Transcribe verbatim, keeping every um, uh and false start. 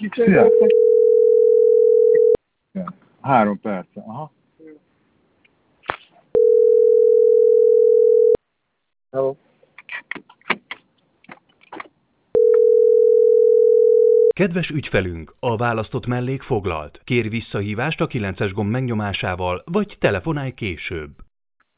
Szia! Három perc. Aha. Hello. Kedves ügyfelünk, a választott mellék foglalt. Kér visszahívást a kilences gomb megnyomásával, vagy telefonálj később.